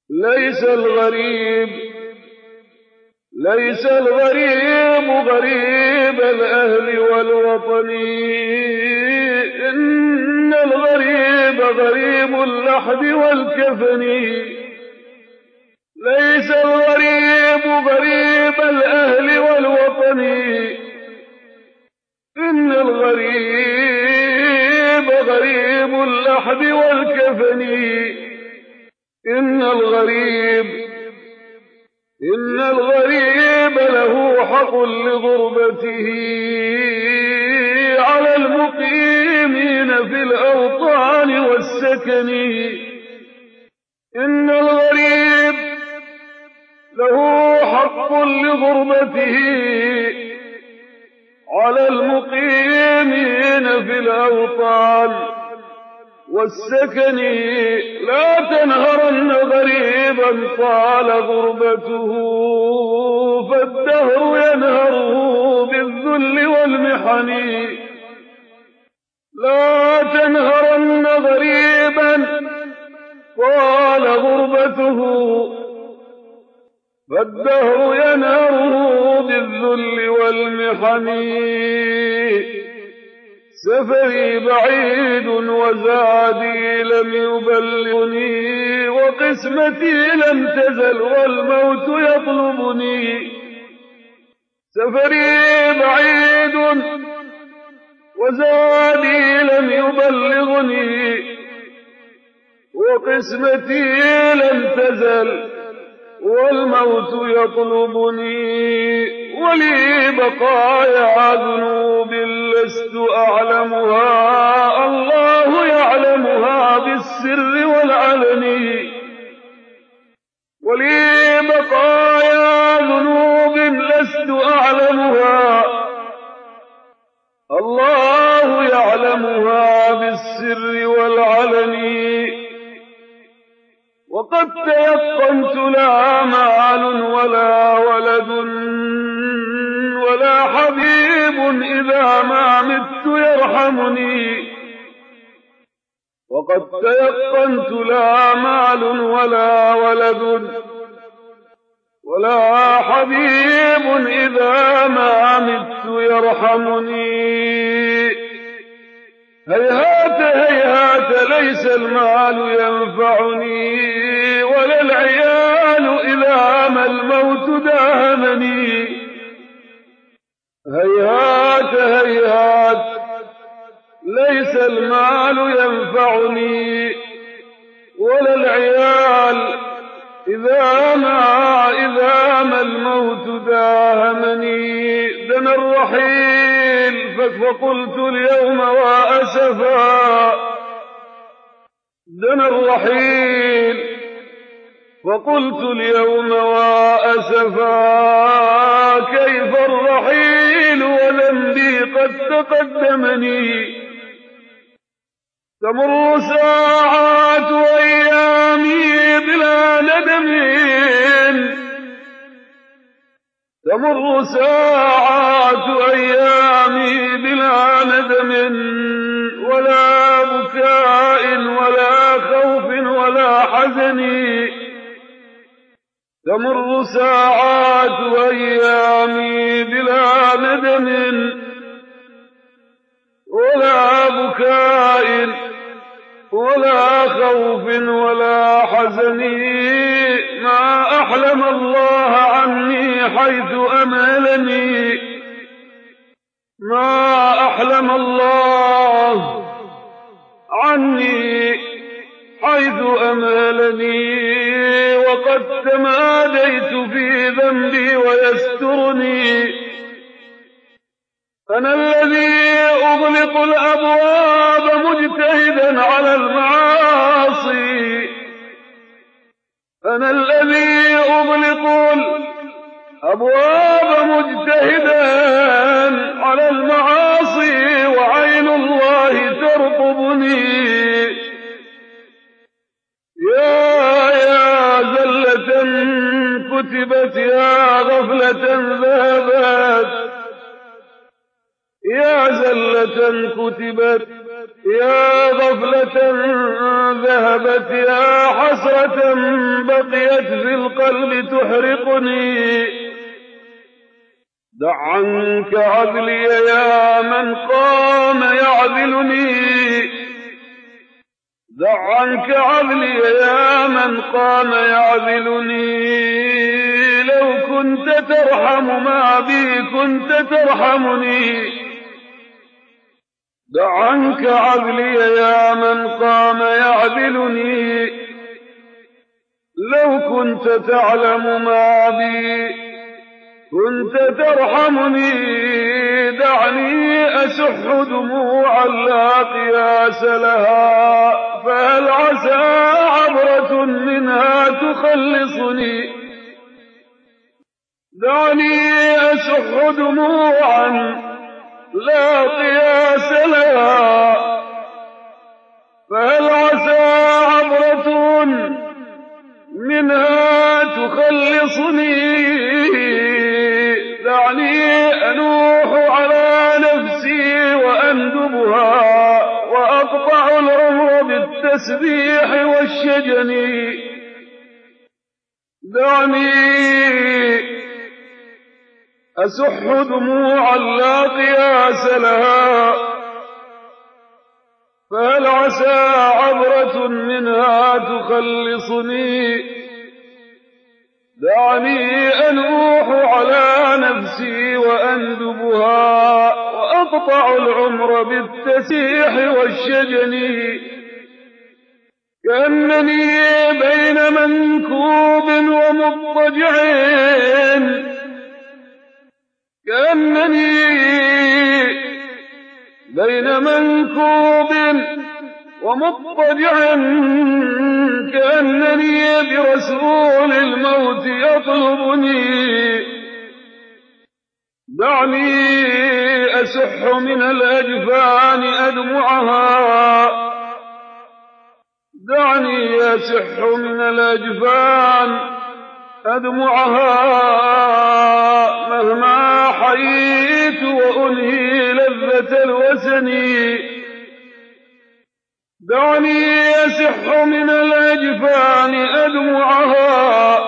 ليس الغريب غريب الأهل والوطن، إن الغريب غريب اللحد والكفن. ليس الغريب غريب الأهل والوطن، إن الغريب غريب اللحد والكفن. إن الغريب له حق لغربته على المقيمين في الأوطان والسكن. إن الغريب له حق لغربته على المقيمين في الأوطان والسكن. لا تنهرن غريبا طال غربته، فالدهر ينهره بالذل والمحن. لا تنهرن غريبا طال غربته، فالدهر ينهره بالذل والمحن. سفري بعيد وزادي لم يبلغني، وقسمتي لم تزل والموت يطلبني. سفري بعيد وزادي لم يبلغني، وقسمتي لم تزل والموت يطلبني. ولي بقايا ذنوب لست أعلمها، الله يعلمها بالسر والعلن. ولي بقايا ذنوب لست أعلمها، الله يعلمها بالسر والعلن. وقد تيقنت لا مال ولا ولد ولا حبيب إذا ما مت يرحمني. وقد تيقنت لا مال ولا ولد ولا حبيب إذا ما مت يرحمني. هيهات هيهات ليس المال ينفعني، ولا العيال إذا ما الموت داهمني. هيهات هيهات ليس المال ينفعني، ولا العيال إذا ما الموت داهمني. دنا الرحيل فقلت اليوم وأسفا، دنا الرحيل فقلت اليوم وأسفا. كيف الرحيل وذنبي قد تقدمني. تمر ساعات أيامي بلا ندم، تمر ساعات أيامي بلا ندم، ولا بكاء ولا خوف ولا حزن. تمر ساعات أيامي بلا ندم ولا بكاء ولا خوف ولا حزن. ما أحلم الله عني حيث أملني، ما أحلم الله عني حيث أملني. وقد تماديت في ذنبي ويسترني. أنا الذي أغلق الأبواب مجتهدا على المعاصي، أنا الذي أغلق الأبواب مجتهدا على المعاصي، وعين الله ترقبني. يا زلة كتبت، يا غفلة ذهبت، يا زلة كتبت يا غفلة ذهبت يا حسرة بقيت في القلب تحرقني. دع عنك عذلي يا من قام يعذلني، دع عنك عذلي يا من قام يعذلني. لو كنت ترحم ما بي كنت ترحمني. دع عنك عذلي يا من قام يعذلني. لو كنت تعلم ما بي كنت ترحمني. دعني أسح دموعا لا قياس لها، فهل عسى عبرة منها تخلصني. دعني أسح دموعا لا قياس لها، فهل عسى عبرة منها تخلصني. دعني أنوح على نفسي وأندبها، وأقطع العمر بالتسبيح والشجن. دعني أسح دموعا لا قياس لها، فهل عسى عبرة منها تخلصني. دعني أنوح على نفسي وأندبها، وأقطع العمر بالتسبيح والشجن. كأنني بين منكوب ومضطجع، كأنني بين منكوب ومضطجع، كأنني برسول الموت يطلبني. دعني أسح من الأجفان أدمعها، دعني أسح من الأجفان أدمعها. مهما حييت وأنهي لذة الوسن. دعني أسح من الأجفان أدمعها.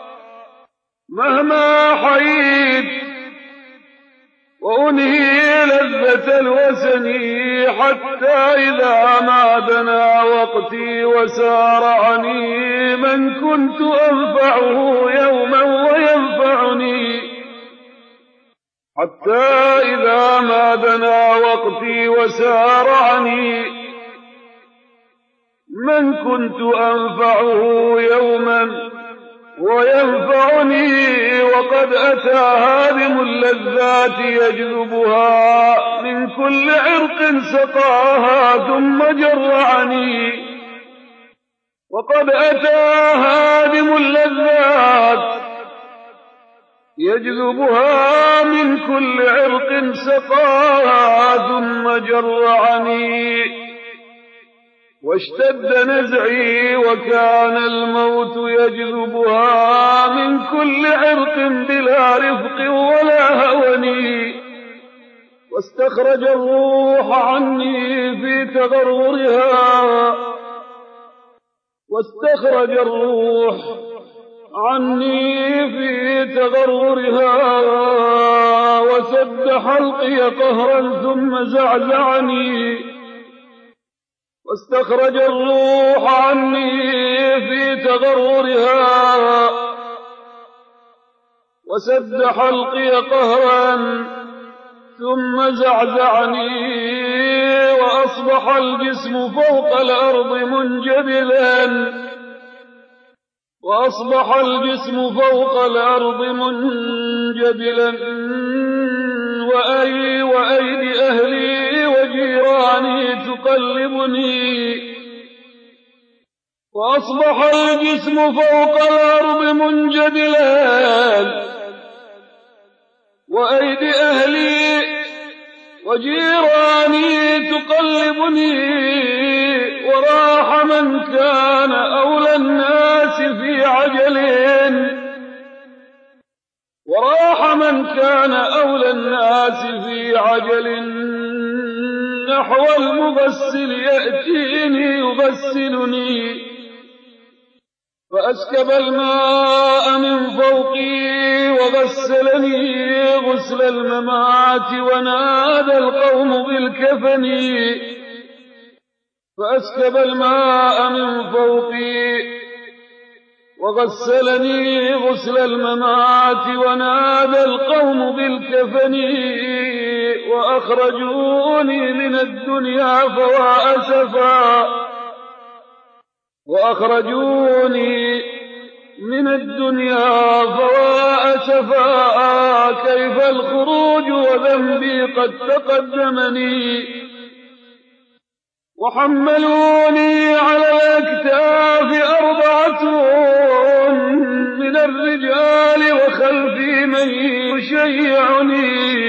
مهما حييت وأنهي لذة الوسن. حتى إذا ما دنا وقتي وسار عني من كنت أنفعه يوما وينفعني. حتى إذا ما دنا وقتي وسار عني من كنت أنفعه يوما وينفعني. وقد أتى هادم اللذات يجذبها من كل عرق سقاها ثم جرعني. وقد أتى هادم اللذات يجذبها من كل عرق سقاها ثم جرعني. واشتد نزعي وكان الموت يجذبها من كل عرق بلا رفق ولا هوني. واستخرج الروح عني في تغرغرها، واستخرج الروح عني في تغرغرها. وسد حلقي قهرا ثم زعزعني. واستخرج الروح عني في تغرغرها. وسد حلقي قهرا ثم زعزعني. وأصبح الجسم فوق الأرض منجبلا، وأصبح الجسم فوق الأرض منجبلا. وأيدي أهلي وجيراني تقلبني. وأصبح الجسم فوق الأرض منجبلا، وأيدي أهلي وجيراني تقلبني. وراح من كان أولى الناس في عجل، وراح من كان أولى الناس في عجل. نحو المغسل يأتيني يغسلني فأسكب الماء من فوقي وغسلني غسل الممات ونادى القوم بالكفن فأسكب الماء من فوقي وغسلني غسل الممات ونادى القوم بالكفن وأخرجوني من الدنيا فوا أسفا وأخرجوني من الدنيا فوا أسفا كيف الخروج وذنبي قد تقدمني وحملوني على الأكتاف 4 من الرجال وخلفي من يشيعني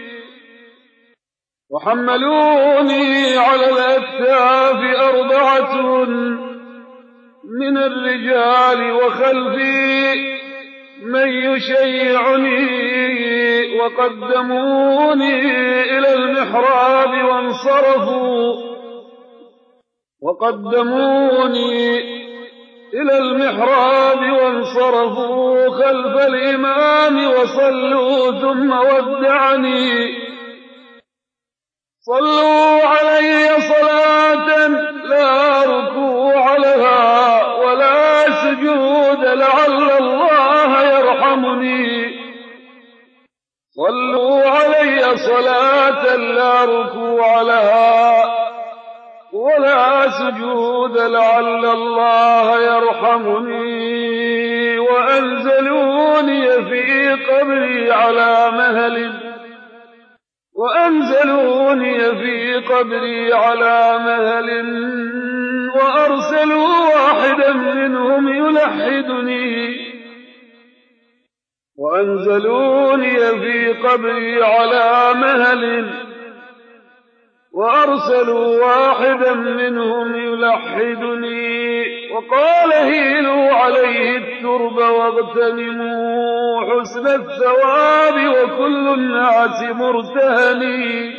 وحملوني على الأكتاف 4 من الرجال وخلفي من يشيعني وقدموني إلى المحراب وانصرفوا خلف الإمام وصلوا ثم ودعني صلوا علي صلاة لا ركوع لها ولا سجود لعل الله يرحمني صلوا علي صلاة لا ركوع لها ولا سجود لعل الله يرحمني وأنزلوني في قبري على مهل وأرسلوا واحدا منهم يلحدني وقال هيلوا عليه الترب واغتنموا حسن الثواب وكل الناس مرتهني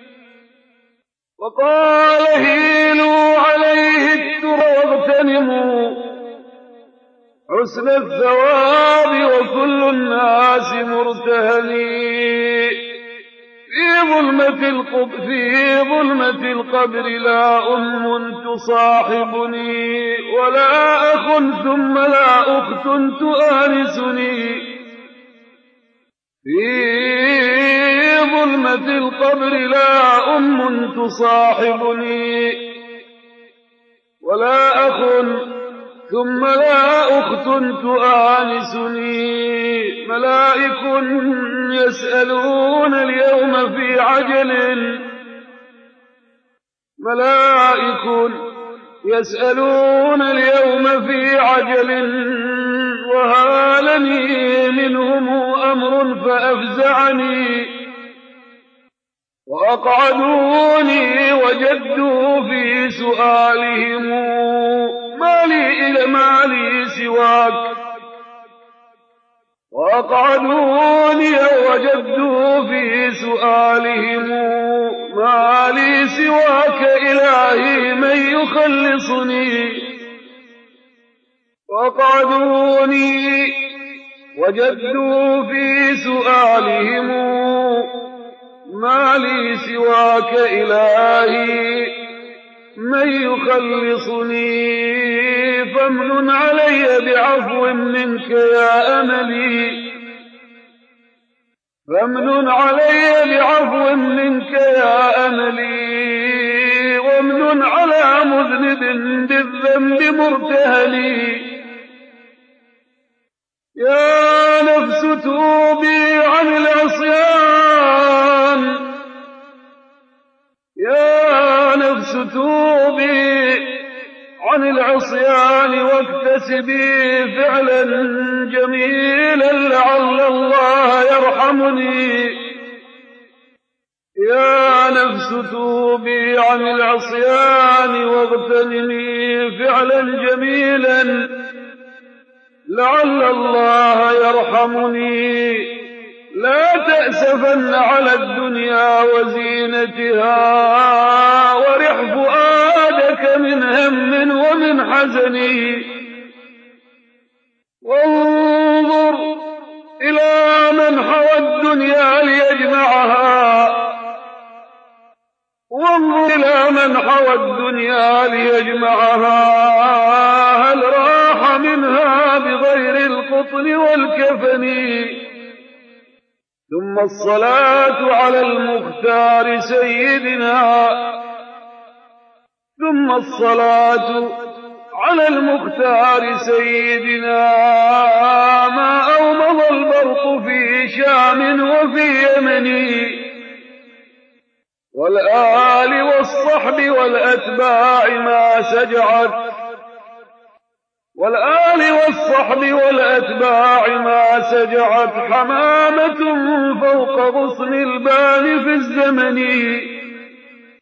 وقال هيلوا عليه الترب واغتنموا حسن الثواب وكل الناس مرتهني في ظلمة القبر لا تصاحبني ولا أخ ثم لا أخت تؤانسني في ظلمة القبر لا تصاحبني ولا أخ ثم لا أخت تؤانسني ملائك يسألون اليوم في عجل وهالني منهم أمر فأفزعني وأقعدوني وجدوا في سؤالهم ما لي سواك وأقعدوني وجدوا في سؤالهم ما لي سواك إلهي من يخلصني وأقعدوني وجدوا في سؤالهم ما لي سواك إلهي من يخلصني فامنن علي بعفو منك يا أملي وامنن على مذنب بالذنب مرتهلي يا نفس توبي عن العصيان واكتسبي فعلا جميلا لعل الله يرحمني يا نفس توبي عن العصيان واغتنمي فعلا جميلا لعل الله يرحمني لا تأسفن على الدنيا وزينتها ورح فؤادك من هم ومن حزن وانظر إلى من حوى الدنيا ليجمعها هل راح منها بغير القطن والكفن ثم الصلاة على المختار سيدنا ما أومض البرق في شام وفي يمن والآل والصحب والأتباع ما سجعت حمامة فوق غصن البان في الزمن